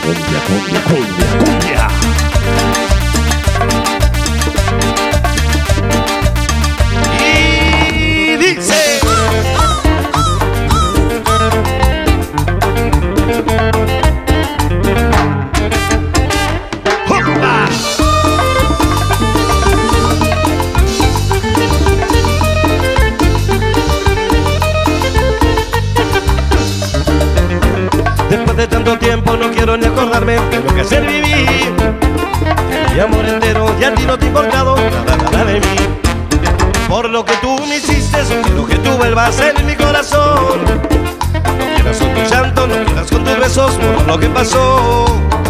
cumbia, cumbia, cumbia, cumbia. Y dice: ¡Hopa! Después de tanto tiempo no quiero ni acordarme de lo que ayer viví. Mi amor entero y a ti no te ha importado nada de mí. Por lo que tú me hiciste, solo quiero que tú vuelvas en mi corazón. No quieras con tu llanto, no quieras con tus besos, por lo que pasó.